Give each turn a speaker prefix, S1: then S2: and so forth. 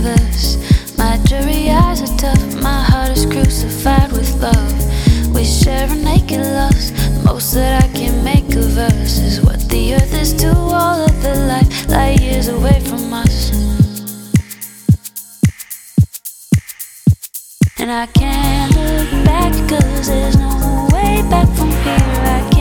S1: universe. My jury eyes are tough, my heart is crucified with love. We share a naked loss, most that I can make of us is what the earth is to all of the light years away from us. And I can't look back, cause there's no way back from here. I can't